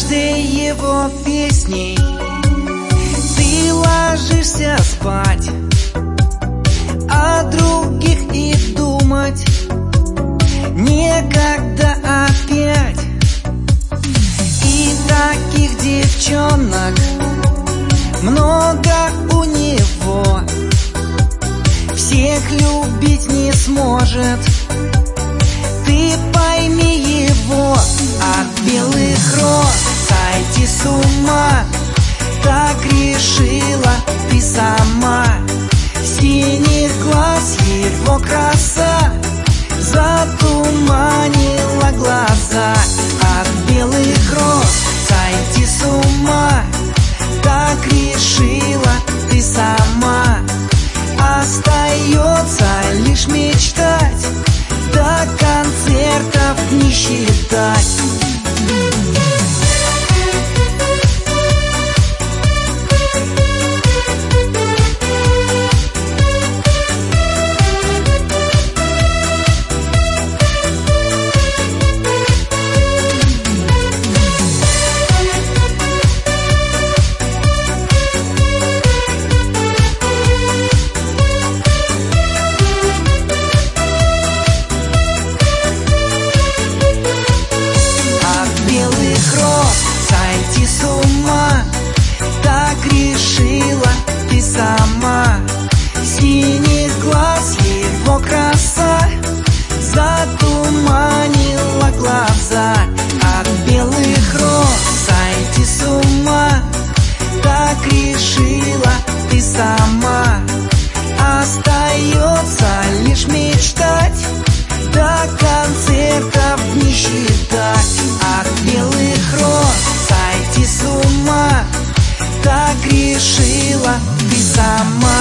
каждой его песней ты ложишься спать, о других и думать некогда опять. И таких девчонок много у него, всех любить не сможет, ты пойми его. От белых роз сойти с ума так решила ты сама. Синих глаз его краса затуманила глаза. От белых роз сойти с ума так решила ты сама. Остается лишь мечтать, до концертов не считать. Сойти с ума так решила ты сама. Синих глаз его краса затуманила глаза. От белых роз сойти с ума так решила ты сама. Остается лишь мечтать, до концертов не считать. От белых роз сойти с ума так решила ты сама.